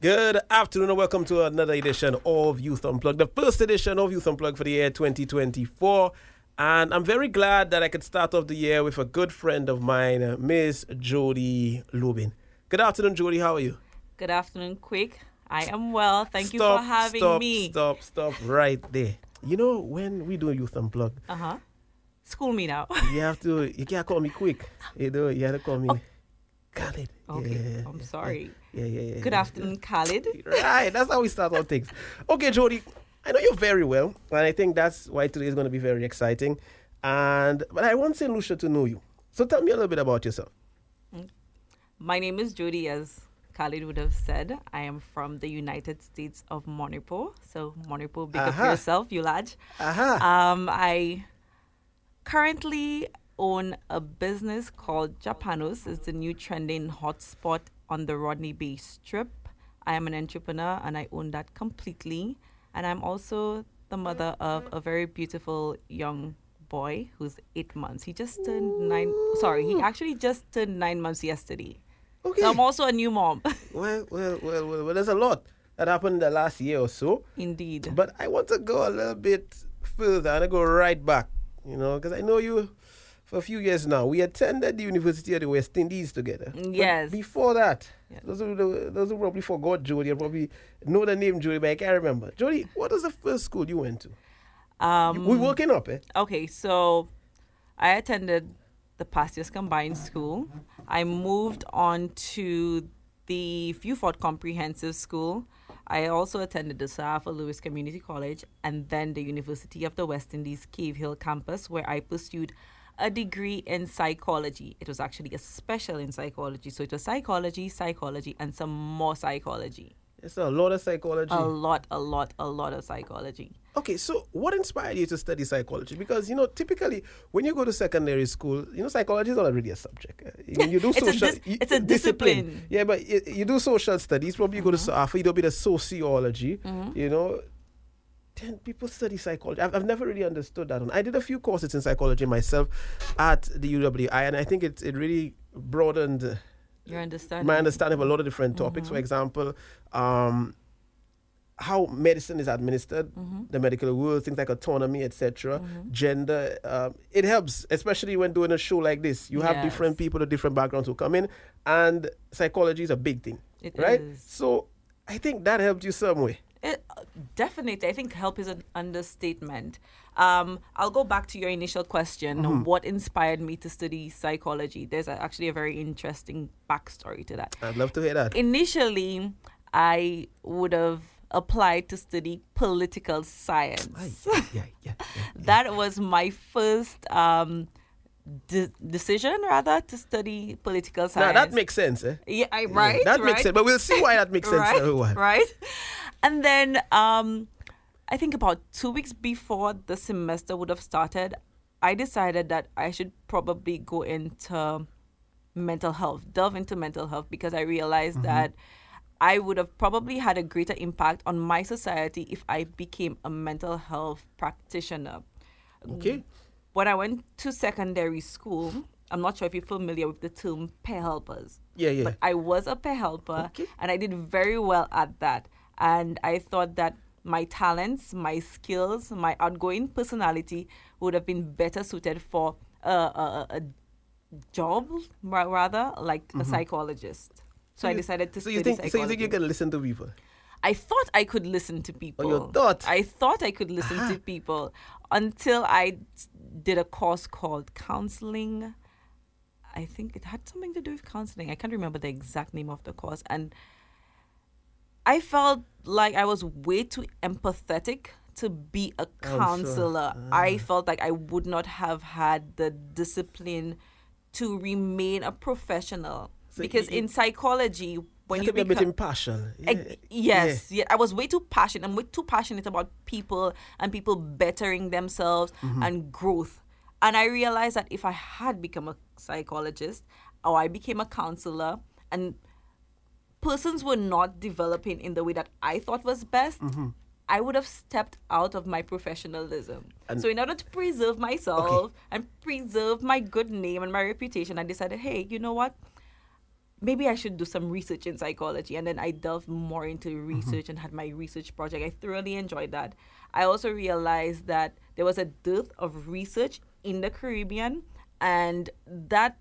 Good afternoon and welcome to another edition of Youth Unplugged, the first edition of Youth Unplugged for the year 2024. And I'm very glad that I could start off the year with a good friend of mine, Miss Jody Lubin. Good afternoon, Jody. How are you? Good afternoon, Quick. I am well. Thank you for having me. Stop right there. You know, when we do Youth Unplugged, School me now. you can't call me Quick. You have to call me Khalid. Okay, I'm sorry. Yeah. Good afternoon, Khalid. Right, that's how we start on things. Okay, Jody, I know you very well, and I think that's why today is going to be very exciting. But I want St. Lucia to know you. So tell me a little bit about yourself. My name is Jody, as Khalid would have said. I am from the United States of Manipur. So Manipur, big up yourself, you lad. I currently own a business called Japanos. It's the new trending hotspot on the Rodney Bay Strip. I am an entrepreneur and I own that completely. And I'm also the mother of a very beautiful young boy who's 8 months. He actually just turned 9 months yesterday. Okay. So I'm also a new mom. Well, there's a lot that happened in the last year or so. Indeed. But I want to go a little bit further and I go right back, because I know you for a few years now. We attended the University of the West Indies together. Yes. But before that, Yeah. those who probably forgot Jody, probably know the name Jody, but I can't remember. Jody, what was the first school you went to? We working up, eh? Okay, so I attended the Pastius Combined School. I moved on to the Vieux Fort Comprehensive School. I also attended the Sir Arthur Lewis Community College and then the University of the West Indies Cave Hill campus, where I pursued a degree in psychology. It was actually a special in psychology. So it was psychology, and some more psychology. It's a lot of psychology. A lot of psychology. Okay, so what inspired you to study psychology? Because, typically when you go to secondary school, psychology is not really a subject. You do it's a discipline. Yeah, but you do social studies. Probably you go to Sir Arthur, you do a bit of sociology, Then people study psychology. I've never really understood that one. I did a few courses in psychology myself at the UWI, and I think it really broadened Your understanding. my understanding of a lot of different topics. For example, how medicine is administered, the medical world, things like autonomy, etc., gender. It helps, especially when doing a show like this. You have different people with different backgrounds who come in, and psychology is a big thing, right? So I think that helped you some way. Definitely. I think help is an understatement. I'll go back to your initial question. What inspired me to study psychology? There's actually a very interesting backstory to that. I'd love to hear that. Initially, I would have applied to study political science. Yeah. That was my first decision, rather, to study political science. Now, that makes sense, eh? Yeah, right? That makes sense, but we'll see why that makes sense. Right. And then I think about 2 weeks before the semester would have started, I decided that I should probably go into mental health, delve into mental health, because I realized that I would have probably had a greater impact on my society if I became a mental health practitioner. Okay. When I went to secondary school, I'm not sure if you're familiar with the term peer helpers. Yeah. But I was a peer helper, and I did very well at that. And I thought that my talents, my skills, my outgoing personality would have been better suited for a job, rather, like a psychologist. So I decided to study psychology. So you think you can listen to people? I thought I could listen to people. Oh, you thought? I thought I could listen to people until I did a course called counseling. I think it had something to do with counseling. I can't remember the exact name of the course. And I felt like I was way too empathetic to be a counselor. Sure. I felt like I would not have had the discipline to remain a professional. So because in psychology, when you become a bit impartial. Yes. I was way too passionate. I'm way too passionate about people and people bettering themselves and growth. And I realized that if I had become a psychologist or I became a counselor and persons were not developing in the way that I thought was best, I would have stepped out of my professionalism. So in order to preserve myself and preserve my good name and my reputation, I decided, hey, you know what? maybe I should do some research in psychology. And then I delved more into research and had my research project. I thoroughly enjoyed that. I also realized that there was a dearth of research in the Caribbean, and that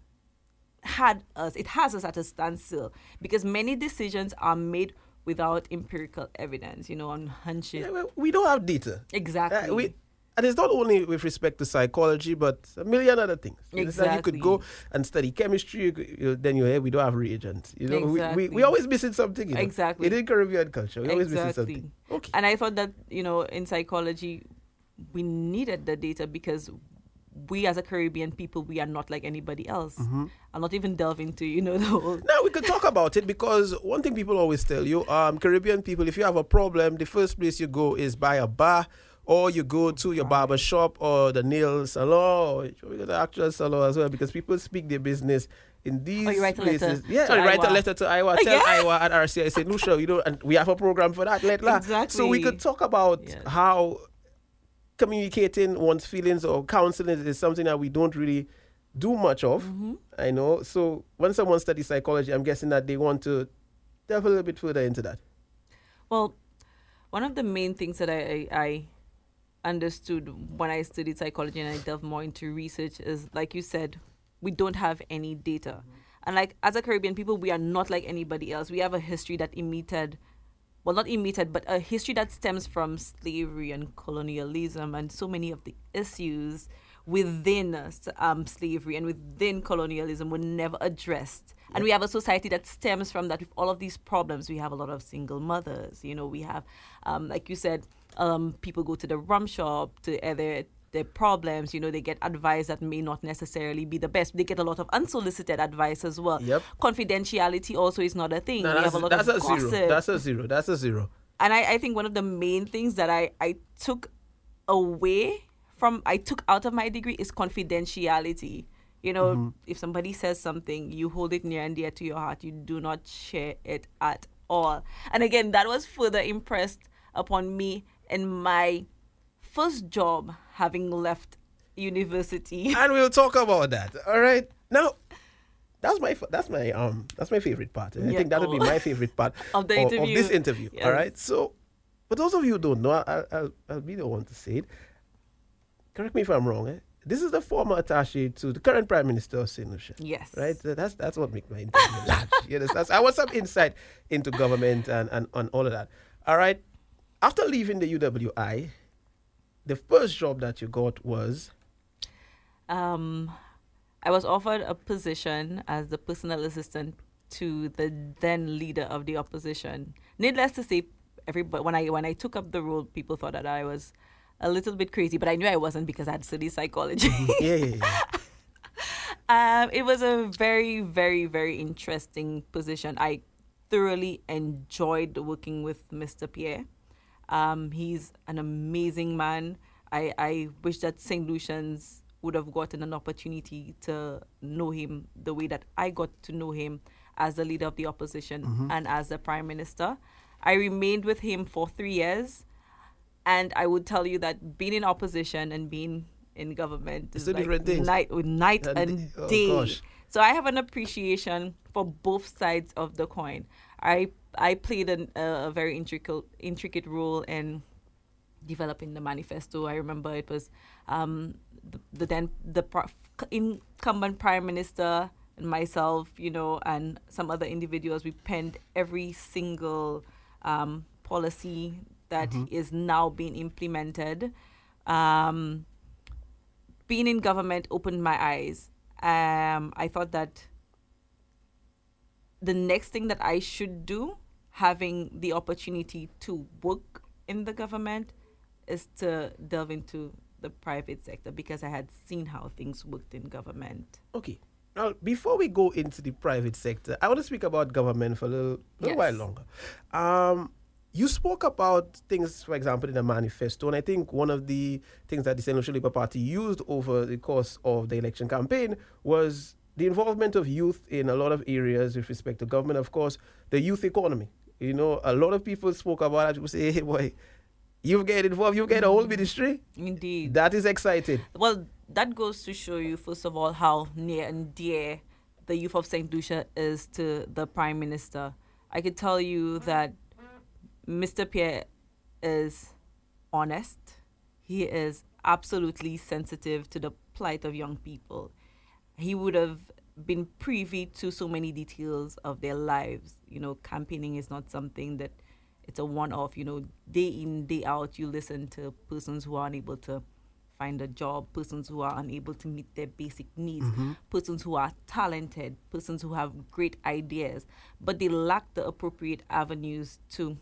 it has us at a standstill because many decisions are made without empirical evidence, on hunches. Yeah, we don't have data. Exactly. And it's not only with respect to psychology, but a million other things. Exactly. You could go and study chemistry, then you're here, we don't have reagents. Exactly. We always missing something. Exactly. In Caribbean culture, we always missing something. Okay. And I thought that, in psychology, we needed the data because we as a Caribbean people, we are not like anybody else. I'll not even delve into, the whole... Now, we could talk about it because one thing people always tell you, Caribbean people, if you have a problem, the first place you go is by a bar, or you go to your barber shop or the nail salon, or the actual salon as well, because people speak their business in these places. Write a letter to Iowa. Tell Iowa at RCI, say, Lucia, and we have a program for that. Exactly. So we could talk about how communicating one's feelings or counseling is something that we don't really do much of. I know. So when someone studies psychology, I'm guessing that they want to delve a little bit further into that. Well, one of the main things that I understood when I studied psychology and I delved more into research is, like you said, we don't have any data. And like as a Caribbean people, we are not like anybody else. We have a history that but a history that stems from slavery and colonialism and so many of the issues within slavery and within colonialism were never addressed. And we have a society that stems from that with all of these problems. We have a lot of single mothers. We have, like you said, people go to the rum shop to their problems. They get advice that may not necessarily be the best. They get a lot of unsolicited advice as well. Yep. Confidentiality also is not a thing. No, we have a lot of gossip. That's a zero. And I think one of the main things that I took out of my degree is confidentiality. If somebody says something, you hold it near and dear to your heart. You do not share it at all. And again, that was further impressed upon me in my first job, having left university. And we'll talk about that. All right. Now, that's my favorite part. And I think that would be my favorite part of this interview. Yes. All right. So, for those of you who don't know, I'll be the one to say it. Correct me if I'm wrong. This is the former attaché to the current Prime Minister of St. Lucia. Yes. Right? That's what makes my interview large. I want some insight into government and all of that. All right. After leaving the UWI, the first job that you got was? I was offered a position as the personal assistant to the then leader of the opposition. Needless to say, when I took up the role, people thought that I was a little bit crazy, but I knew I wasn't because I had studied psychology. Yeah. It was a very, very, very interesting position. I thoroughly enjoyed working with Mr. Pierre. He's an amazing man. I wish that St. Lucians would have gotten an opportunity to know him the way that I got to know him as the leader of the opposition and as the Prime Minister. I remained with him for 3 years, and I would tell you that being in opposition and being in government is like night and day. Gosh. So I have an appreciation for both sides of the coin. I played a very intricate role in developing the manifesto. I remember it was the incumbent Prime Minister and myself, and some other individuals. We penned every single policy that is now being implemented. Being in government opened my eyes. I thought that the next thing that I should do, having the opportunity to work in the government, is to delve into the private sector because I had seen how things worked in government. Okay. Now, before we go into the private sector, I want to speak about government for a little while longer. You spoke about things, for example, in the manifesto, and I think one of the things that the St. Lucia Labour Party used over the course of the election campaign was the involvement of youth in a lot of areas with respect to government. Of course, the youth economy. A lot of people spoke about it. People say, hey, boy, you get involved, you get a whole ministry. Indeed. That is exciting. Well, that goes to show you, first of all, how near and dear the youth of St. Lucia is to the Prime Minister, I could tell you that Mr. Pierre is honest. He is absolutely sensitive to the plight of young people. He would have been privy to so many details of their lives. Campaigning is not something that it's a one-off. Day in, day out, you listen to persons who are unable to find a job, persons who are unable to meet their basic needs, persons who are talented, persons who have great ideas, but they lack the appropriate avenues to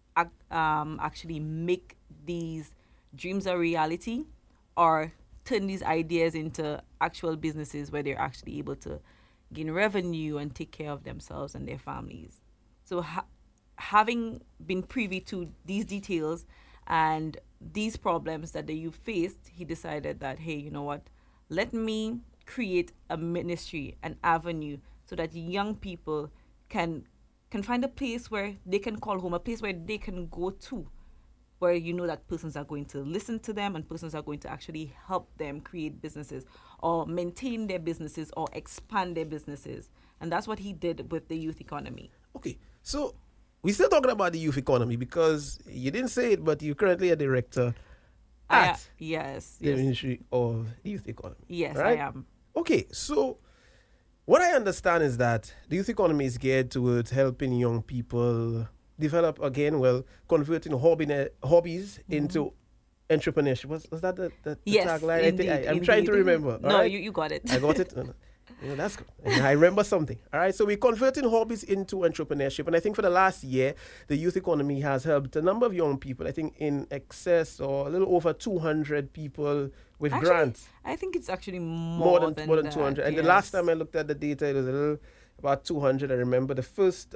actually make these dreams a reality or turn these ideas into actual businesses where they're actually able to gain revenue and take care of themselves and their families. So having been privy to these details and these problems that the youth faced, he decided that, hey, you know what? Let me create a ministry, an avenue, so that young people can find a place where they can call home, a place where they can go to, where that persons are going to listen to them and persons are going to actually help them create businesses or maintain their businesses or expand their businesses. And that's what he did with the youth economy. Okay, so we're still talking about the youth economy because you didn't say it, but you're currently a director at the Ministry of Youth Economy. Yes, right? I am. Okay, so what I understand is that the youth economy is geared towards helping young people develop, converting hobbies into entrepreneurship. Was that the tagline? Indeed, I'm trying to remember. No, right? you got it. I got it? That's good. I remember something. All right, so we're converting hobbies into entrepreneurship. And I think for the last year, the youth economy has helped a number of young people, I think in excess or a little over 200 people with grants. I think it's actually more than 200. And the last time I looked at the data, it was a little about 200. I remember the first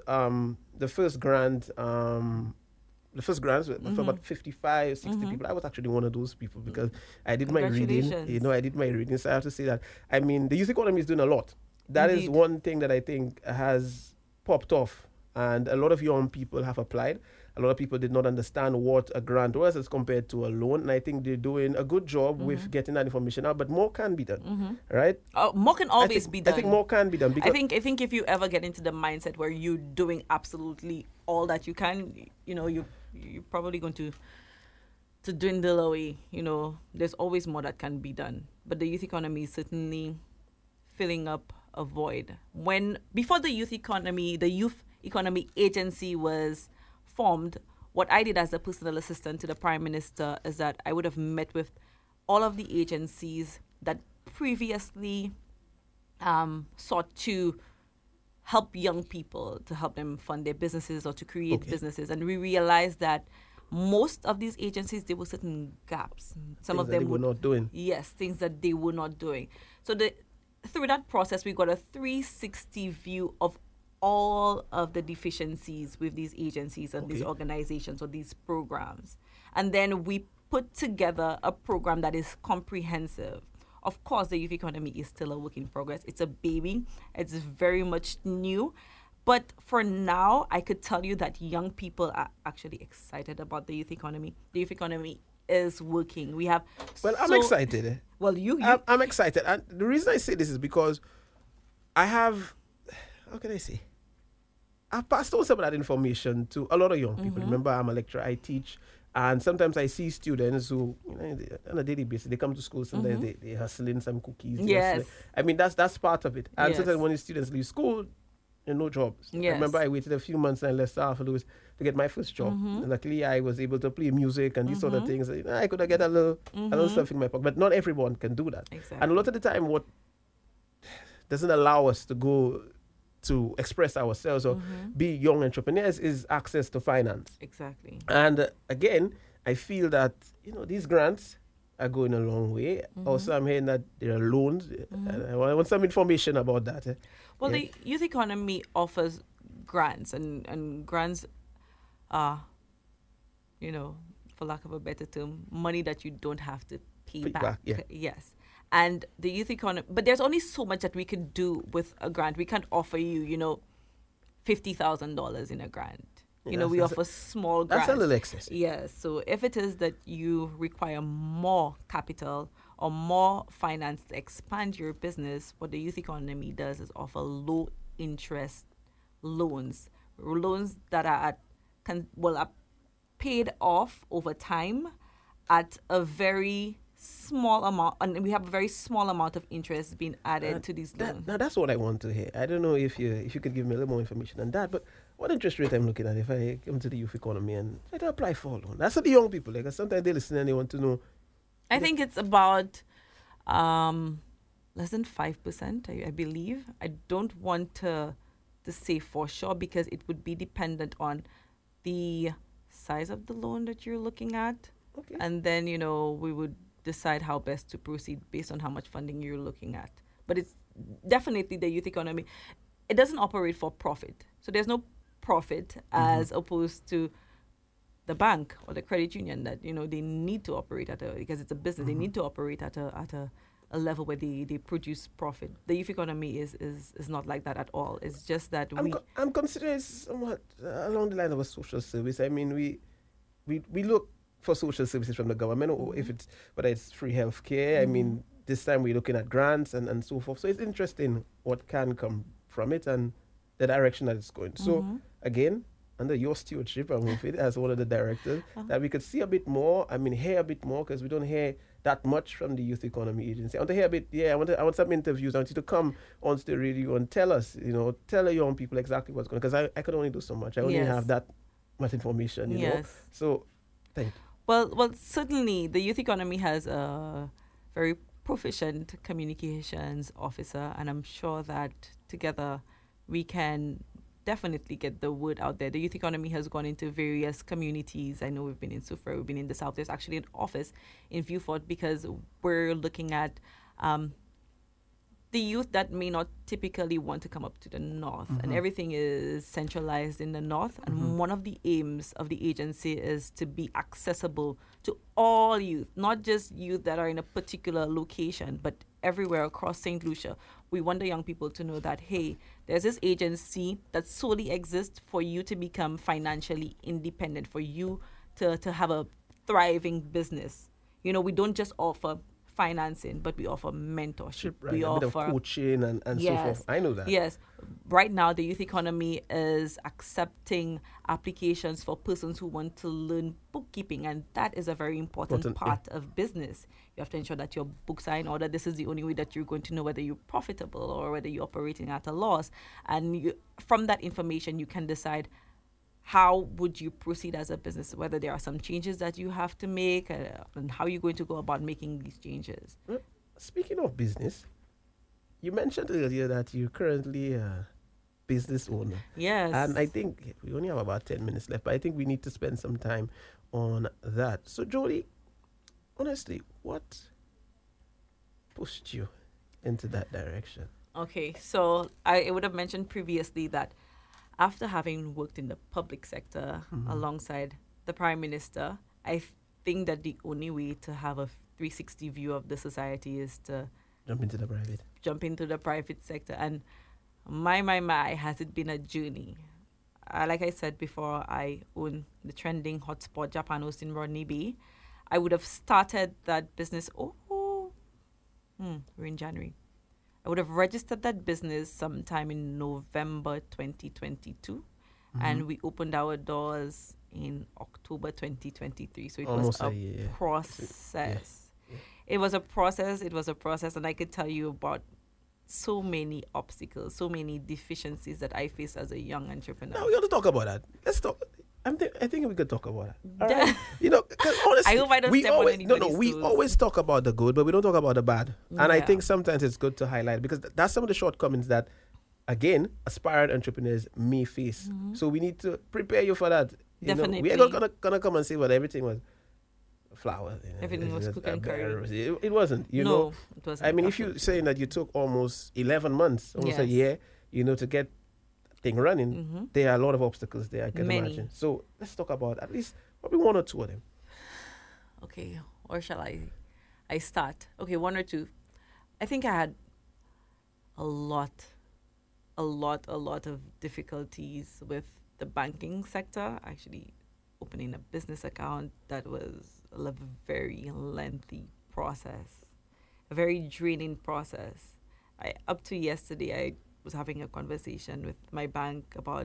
grant, for about 55, 60 people. I was actually one of those people because I did my reading. I did my reading. So I have to say that, the youth economy is doing a lot. That Indeed. Is one thing that I think has popped off. And a lot of young people have applied. A lot of people did not understand what a grant was as compared to a loan. And I think they're doing a good job with getting that information out. But more can be done, right? More can always be done. I think more can be done. I think if you ever get into the mindset where you're doing absolutely all that you can, you're probably going to dwindle away. There's always more that can be done. But the youth economy is certainly filling up a void. Before the youth economy agency was formed, what I did as a personal assistant to the Prime Minister is that I would have met with all of the agencies that previously sought to help young people, to help them fund their businesses or to create businesses. And we realized that most of these agencies, there were certain gaps. Some of them were not doing. Yes, things that they were not doing. So through that process, we got a 360 view of all of the deficiencies with these agencies and these organizations or these programs. And then we put together a program that is comprehensive. Of course, the youth economy is still a work in progress. It's a baby. It's very much new. But for now, I could tell you that young people are actually excited about the youth economy. The youth economy is working. We have... Well, I'm excited. Well, I'm excited. And the reason I say this is because I have... How can I say? I've passed on some of that information to a lot of young people. Remember, I'm a lecturer. I teach. And sometimes I see students who, on a daily basis, they come to school, sometimes they're hustling some cookies. Yes. That's part of it. And sometimes when the students leave school, there are no jobs. Yes. I remember I waited a few months and I left South Louis to get my first job. And luckily, I was able to play music and these sort of things. I could get a little stuff in my pocket. But not everyone can do that. Exactly. And a lot of the time, what doesn't allow us to go to express ourselves or be young entrepreneurs is access to finance. Exactly. And again, I feel that, these grants are going a long way. Also, I'm hearing that there are loans. I want some information about that. Well, the youth economy offers grants and grants are, for lack of a better term, money that you don't have to pay back. Yes. And the youth economy, but there's only so much that we can do with a grant. We can't offer you, $50,000 in a grant. We offer small grants. That's a little excessive. Yes. So if it is that you require more capital or more finance to expand your business, what the youth economy does is offer low interest loans that are are paid off over time at a very small amount, and we have a very small amount of interest being added to these loans. Now that's what I want to hear. I don't know if you could give me a little more information on that, but what interest rate I'm looking at if I come to the youth economy and try to apply for a loan? That's for the young people. Like sometimes they listen and they want to know. I think it's about less than 5%, I believe. I don't want to say for sure because it would be dependent on the size of the loan that you're looking at. Okay. And then, we would decide how best to proceed based on how much funding you're looking at. But it's definitely the youth economy. It doesn't operate for profit. So there's no profit as opposed to the bank or the credit union that, they need to operate because it's a business, they need to operate at a level where they produce profit. The youth economy is not like that at all. It's just that I'm considering somewhat along the line of a social service. I mean, we look for social services from the government, or if it's whether it's free healthcare. I mean, this time we're looking at grants and so forth. So it's interesting what can come from it and the direction that it's going. So again, under your stewardship, I'm with it as one of the directors, that we could see a bit more. I mean, hear a bit more because we don't hear that much from the Youth Economy Agency. I want to hear a bit. Yeah, I want some interviews. I want you to come onto the radio and tell us, tell the young people exactly what's going on. Because I could only do so much. I only have that much information, you know. So, thank you. Well, certainly the Youth Economy has a very proficient communications officer, and I'm sure that together we can definitely get the word out there. The Youth Economy has gone into various communities. I know we've been in Soufriere, we've been in the South. There's actually an office in Vieux Fort because we're looking at the youth that may not typically want to come up to the north, and everything is centralized in the north. And one of the aims of the agency is to be accessible to all youth, not just youth that are in a particular location, but everywhere across St. Lucia. We want the young people to know that, hey, there's this agency that solely exists for you to become financially independent, for you to have a thriving business. We don't just offer financing, but we offer mentorship. Right, we offer coaching and so forth. I know that. Yes. Right now, the Youth Economy is accepting applications for persons who want to learn bookkeeping, and that is a very important part of business. You have to ensure that your books are in order. This is the only way that you're going to know whether you're profitable or whether you're operating at a loss. And from that information, you can decide how would you proceed as a business, whether there are some changes that you have to make, and how you're going to go about making these changes. Speaking of business, you mentioned earlier that you're currently a business owner. Yes. And I think we only have about 10 minutes left, but I think we need to spend some time on that. So, Jody, honestly, what pushed you into that direction? Okay, so I would have mentioned previously that after having worked in the public sector alongside the Prime Minister, I think that the only way to have a 360 view of the society is to jump into the private sector. And my, has it been a journey. Like I said before, I own the trending hotspot Japan House in Rodney Bay. I would have started that business, we're in January. I would have registered that business sometime in November 2022, and we opened our doors in October 2023. So it almost was a process. Yeah. It was a process, and I could tell you about so many obstacles, so many deficiencies that I faced as a young entrepreneur. Now we got to talk about that. Let's talk. I think we could talk about it. All right? Because honestly, I hope I don't step on anybody's toes. We always talk about the good, but we don't talk about the bad. And I think sometimes it's good to highlight because that's some of the shortcomings that, again, aspiring entrepreneurs may face. So we need to prepare you for that. Definitely. We're not gonna come and say, well, everything was flour. Everything was cooked and curry. It wasn't. It wasn't. I mean, if you're saying that you took almost 11 months, almost a year, to get thing running, there are a lot of obstacles there, I can imagine. So let's talk about at least probably one or two of them. Okay, or shall I start? Okay, one or two. I think I had a lot of difficulties with the banking sector. Actually, opening a business account, that was a very lengthy process. a very draining process. Up to yesterday, I was having a conversation with my bank about,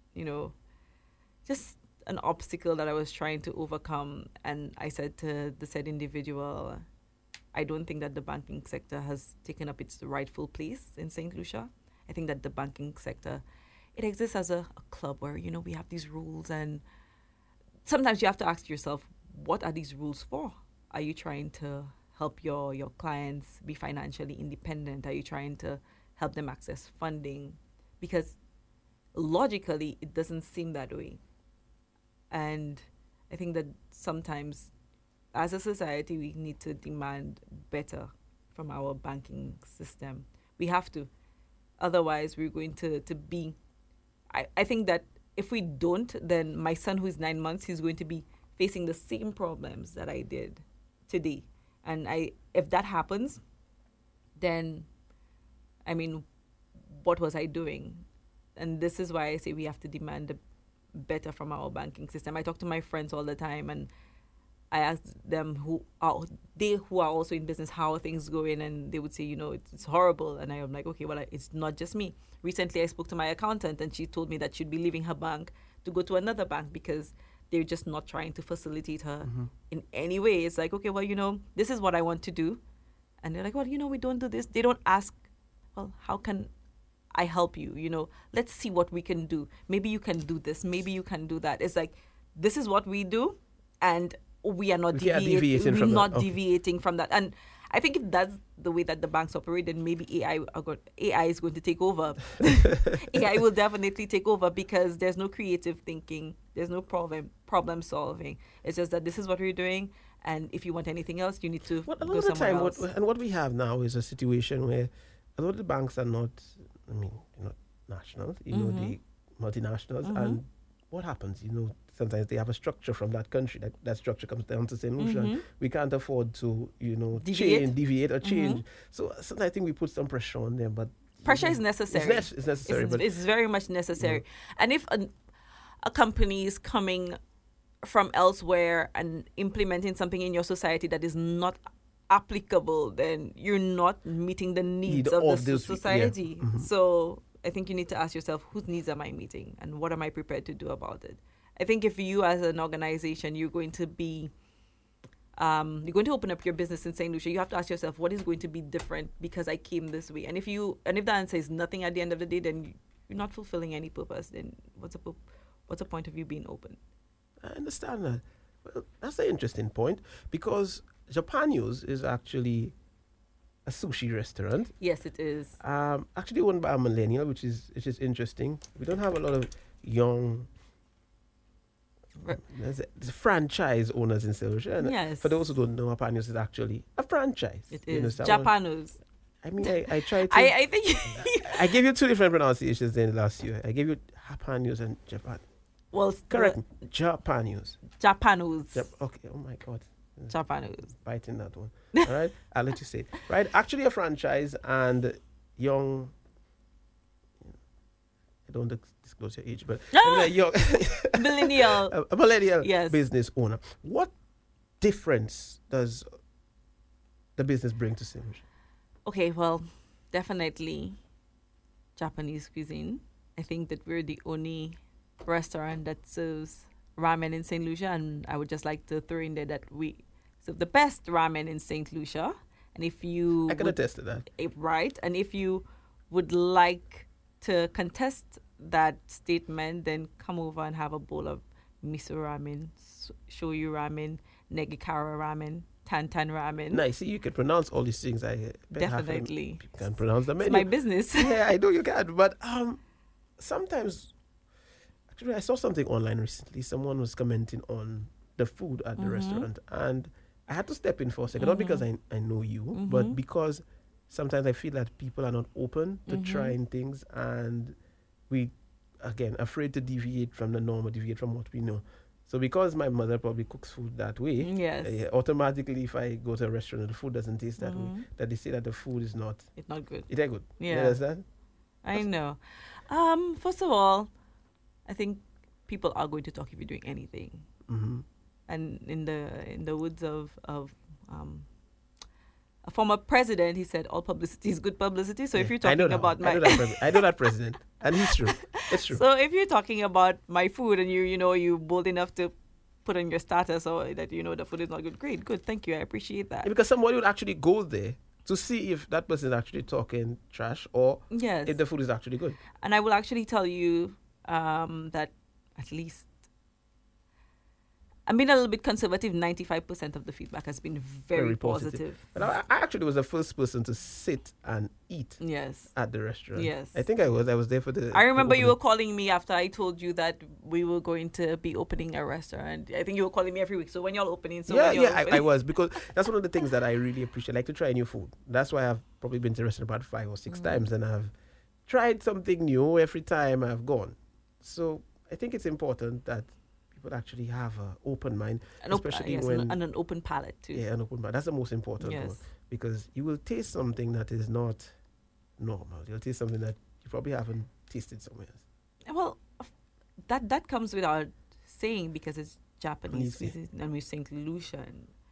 just an obstacle that I was trying to overcome. And I said to the said individual, I don't think that the banking sector has taken up its rightful place in St. Lucia. I think that the banking sector, it exists as a club where, we have these rules, and sometimes you have to ask yourself, what are these rules for? Are you trying to help your clients be financially independent? Are you trying to help them access funding? Because logically, it doesn't seem that way. And I think that sometimes, as a society, we need to demand better from our banking system. We have to. Otherwise, we're going to be... I think that if we don't, then my son, who is 9 months, he's going to be facing the same problems that I did today. And if that happens, then, what was I doing? And this is why I say we have to demand better from our banking system. I talk to my friends all the time, and I ask them who are also in business, how are things going? And they would say, it's horrible. And I'm like, okay, well, it's not just me. Recently, I spoke to my accountant, and she told me that she'd be leaving her bank to go to another bank because they're just not trying to facilitate her in any way. It's like, okay, well, this is what I want to do. And they're like, well, we don't do this. They don't ask, well, how can I help you? Let's see what we can do. Maybe you can do this. Maybe you can do that. It's like, this is what we do, and we are not deviating. We're not deviating from that. And I think if that's the way that the banks operate, then maybe AI is going to take over. AI will definitely take over because there's no creative thinking. There's no problem solving. It's just that this is what we're doing. And if you want anything else, you need to go somewhere else. What we have now is a situation where a lot of the banks are not, nationals, the multinationals. And what happens, sometimes they have a structure from that country. That structure comes down to St. Lucia. We can't afford to, deviate or change. So sometimes I think we put some pressure on them. But pressure is necessary. It's necessary. It's very much necessary. And if a company is coming from elsewhere and implementing something in your society that is not applicable, then you're not meeting the needs of the society. Yeah. So I think you need to ask yourself, whose needs am I meeting and what am I prepared to do about it? I think if you as an organization, you're going to open up your business in St. Lucia, you have to ask yourself, what is going to be different because I came this way? And if the answer is nothing at the end of the day, then you're not fulfilling any purpose. Then what's the point of you being open? I understand that. Well, that's an interesting point because Japanews is actually a sushi restaurant. Yes, it is. Actually owned by a millennial, which is interesting. We don't have a lot of young franchise owners in St. Lucia. Yes. For those who don't know, Japanews is actually a franchise. It is. Japanews. I tried to... I think... I gave you two different pronunciations in last year. I gave you Japanews and Japan. Well, correct. Japanews. Okay. Oh my God. Japanews. Biting that one. All right. I'll let you say it. Right. Actually, a franchise and young. I don't disclose your age, but young millennial. a millennial yes. business owner. What difference does the business bring to St. Lucia? Okay. Well, definitely Japanese cuisine. I think that we're the only restaurant that serves ramen in St. Lucia, and I would just like to throw in there that we serve the best ramen in St. Lucia. And if you I can attest to that. Right. And if you would like to contest that statement, then come over and have a bowl of miso ramen, shoyu ramen, negikara ramen, tantan ramen. Nice. See, you can pronounce all these things. Definitely. You can pronounce them. It's my business. Yeah, I know you can. But sometimes... Actually, I saw something online recently. Someone was commenting on the food at the restaurant. And I had to step in for a second. Not because I know you, but because sometimes I feel that people are not open to trying things. And we, again, afraid to deviate from the norm or deviate from what we know. So because my mother probably cooks food that way, yes, automatically if I go to a restaurant and the food doesn't taste that way, that they say that the food is not... It's not good. It's not good. Yeah. You understand? I know. First of all, I think people are going to talk if you're doing anything. And in the woods of a former president, he said all publicity is good publicity. So if you're talking about I know that president, and he's true. It's true. So if you're talking about my food and you're bold enough to put on your status or that the food is not good, great, good, thank you, I appreciate that. Because somebody would actually go there to see if that person is actually talking trash or if the food is actually good. And I will actually tell you that at least I'm being a little bit conservative. 95% of the feedback has been very positive. But I actually was the first person to sit and eat at the restaurant. Yes. I think I was there for the... I remember you were calling me after I told you that we were going to be opening a restaurant. I think you were calling me every week. So when you're opening... I was. Because that's one of the things that I really appreciate. I like to try new food. That's why I've probably been to the restaurant about 5 or 6 times. And I've tried something new every time I've gone. So I think it's important that people actually have an open mind, especially and an open palate too. Yeah, an open palate. That's the most important one, because you will taste something that is not normal. You'll taste something that you probably haven't tasted somewhere else. Well, that comes without saying because it's Japanese and we St. Lucia.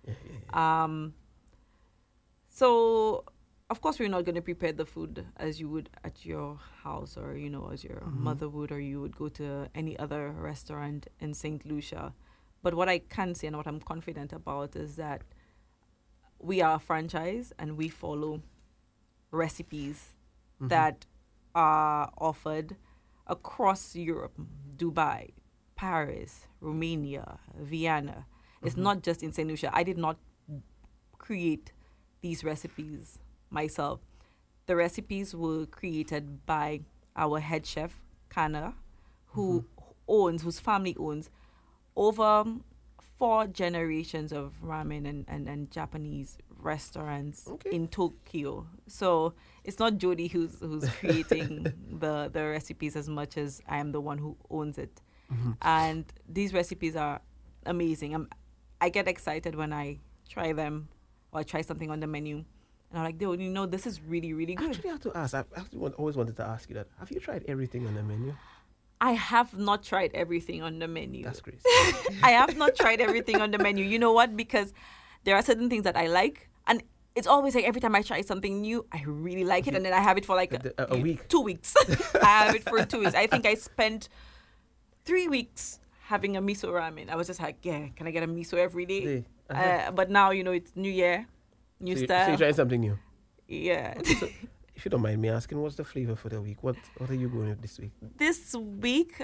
So, of course, we're not going to prepare the food as you would at your house or, as your mother would, or you would go to any other restaurant in St. Lucia. But what I can say and what I'm confident about is that we are a franchise and we follow recipes that are offered across Europe, Dubai, Paris, Romania, Vienna. It's not just in St. Lucia. I did not create these recipes myself. The recipes were created by our head chef, Kana, whose family owns over 4 generations of ramen and Japanese restaurants in Tokyo. So it's not Jody who's creating the recipes as much as I am the one who owns it. And these recipes are amazing. I get excited when I try them or I try something on the menu. And I'm like, this is really, really good. Actually, I have to ask. I always wanted to ask you that. Have you tried everything on the menu? I have not tried everything on the menu. That's crazy. I have not tried everything on the menu. You know what? Because there are certain things that I like. And it's always like every time I try something new, I really like it. And then I have it for like a week. 2 weeks. I have it for 2 weeks. I think I spent 3 weeks having a miso ramen. I was just like, can I get a miso every day? But now, it's New Year. New style. So you're trying something new? Yeah. So, if you don't mind me asking, what's the flavor for the week? What are you going with this week? This week,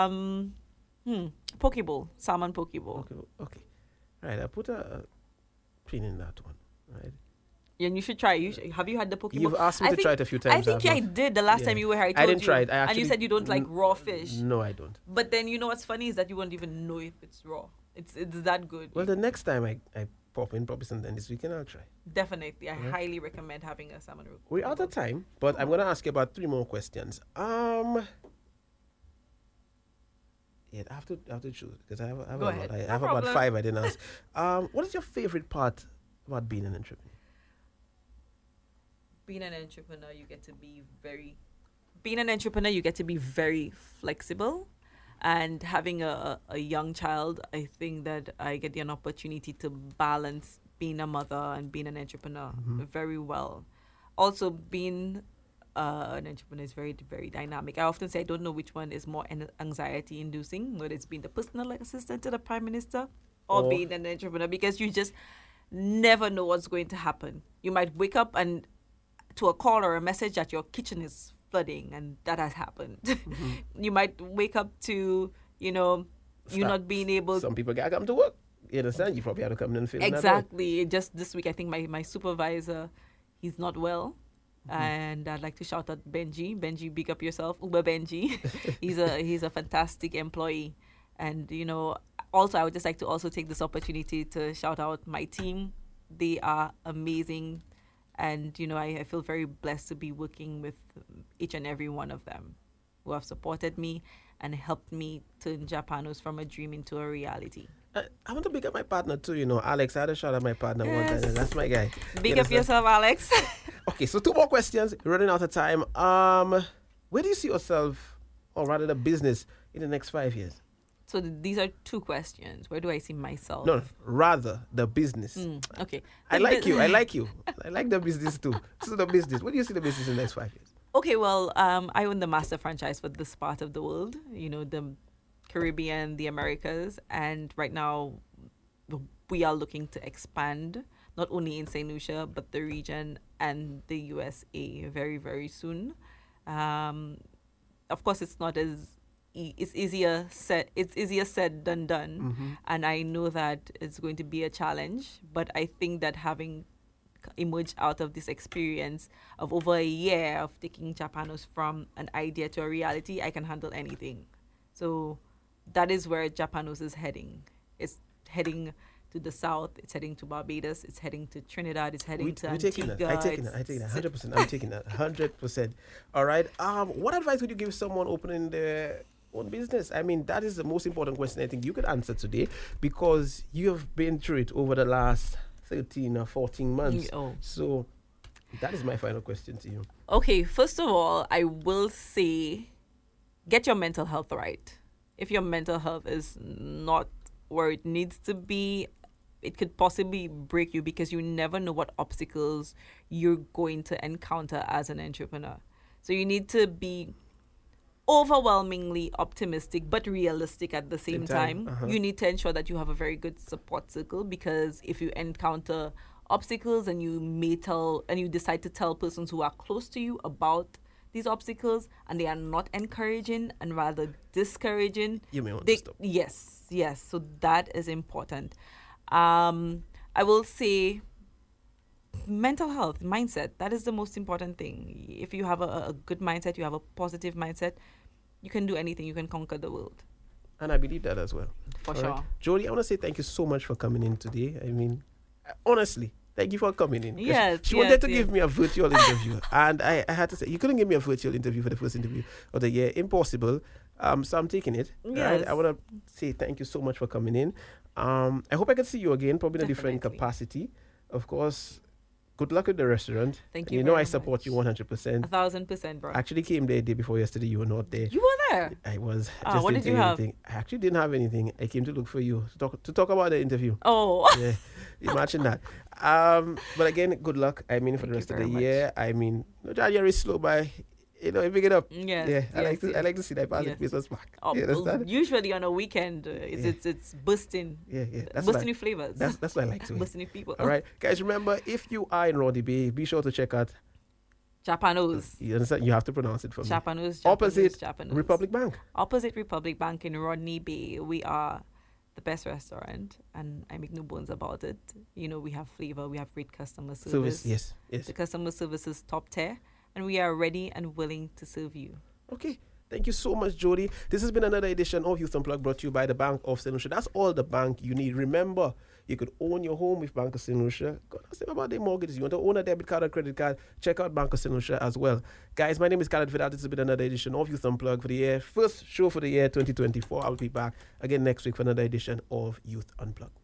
poke bowl, salmon poke bowl. Okay. All right, I put a pin in that one. Right. And you should try. Have you had the poke bowl? You've asked me to try it a few times. I think I did the last time you were here. I didn't try it. And you said you don't like raw fish. No, I don't. But then what's funny is that you won't even know if it's raw. It's that good. Well, the next time I pop in probably sometime this weekend, I'll try. Definitely. I highly recommend having a salmon roux. We're out of time, but I'm going to ask you about 3 more questions. I have to choose because I have Go ahead. I have about 5 I didn't ask. What is your favorite part about being an entrepreneur? Being an entrepreneur, you get to be very flexible. And having a young child, I think that I get an opportunity to balance being a mother and being an entrepreneur very well. Also, being an entrepreneur is very, very dynamic. I often say I don't know which one is more anxiety-inducing, whether it's being the personal assistant to the Prime Minister or being an entrepreneur, because you just never know what's going to happen. You might wake up and to a call or a message that your kitchen is flooding, and that has happened. You might wake up to, you not being able... Some people got to come to work. You understand? You probably have to come in and feel exactly. Just this week, I think my supervisor, he's not well. And I'd like to shout out Benji. Benji, big up yourself. Uber Benji. He's a fantastic employee. And, also, I would just like to also take this opportunity to shout out my team. They are amazing. And, I feel very blessed to be working with each and every one of them who have supported me and helped me turn Japanos from a dream into a reality. I want to big up my partner too, Alex. I had a shout out my partner one time, and that's my guy. Big up yourself, Alex. Okay, so 2 more questions. We're running out of time. Where do you see yourself, or rather the business, in the next 5 years? So these are two questions. Where do I see myself? No, rather the business. Okay. I like you. I like the business too. So the business. Where do you see the business in the next 5 years? Okay, well, I own the master franchise for this part of the world, the Caribbean, the Americas. And right now, we are looking to expand, not only in St. Lucia, but the region and the USA very, very soon. Of course, it's not as it's easier said than done, and I know that it's going to be a challenge. But I think that having emerged out of this experience of over a year of taking Japanos from an idea to a reality, I can handle anything. So that is where Japanos is heading. It's heading to the south, it's heading to Barbados, it's heading to Trinidad, it's heading to Antigua. I take it 100%. I'm taking that 100%. All right. What advice would you give someone opening their own business? I mean, that is the most important question I think you could answer today, because you have been through it over the last 13 or 14 months. So that is my final question to you. Okay, first of all, I will say, get your mental health right. If your mental health is not where it needs to be, it could possibly break you, because you never know what obstacles you're going to encounter as an entrepreneur. So you need to be overwhelmingly optimistic but realistic at the same time. You need to ensure that you have a very good support circle, because if you encounter obstacles and you decide to tell persons who are close to you about these obstacles and they are not encouraging and rather discouraging, you may want to stop. Yes. So that is important. I will say mental health, mindset, that is the most important thing. If you have a good mindset, you have a positive mindset, you can do anything. You can conquer the world. And I believe that as well. For sure. Right. Jody, I want to say thank you so much for coming in today. I mean, honestly, thank you for coming in. Yes. She wanted to give me a virtual interview. And I had to say, you couldn't give me a virtual interview for the first interview of the year. Impossible. So I'm taking it. Yes. Right? I want to say thank you so much for coming in. I hope I can see you again, probably in a different capacity. Of course, good luck with the restaurant. Thank you. You know I support you 100%. 1,000%, bro. I actually came there the day before yesterday. You were not there. You were there? I was. What did you have? I actually didn't have anything. I came to look for you to talk about the interview. Oh. Yeah. Imagine that. But again, good luck. I mean, for the rest of the year. I mean, January is slow by. Pick it up. Yes. Yeah. I like to see that positive Christmas back. You understand? Usually on a weekend, it's bursting. Yeah. That's bursting new flavors. That's what I like to. Bursting new people. All right, guys. Remember, if you are in Rodney Bay, be sure to check out Japanos. You understand? You have to pronounce it for me. Japanos. Opposite Republic Bank. Opposite Republic Bank in Rodney Bay. We are the best restaurant, and I make no bones about it. We have flavor. We have great customer service. Yes. The customer service is top tier, and we are ready and willing to serve you. Okay. Thank you so much, Jody. This has been another edition of Youth Unplugged, brought to you by the Bank of St. Lucia. That's all the bank you need. Remember, you could own your home with Bank of St. Lucia. Go ask them about their mortgages. You want to own a debit card or credit card, check out Bank of St. Lucia as well. Guys, my name is Khaled Vidal. This has been another edition of Youth Unplugged for the year. First show for the year 2024. I'll be back again next week for another edition of Youth Unplugged.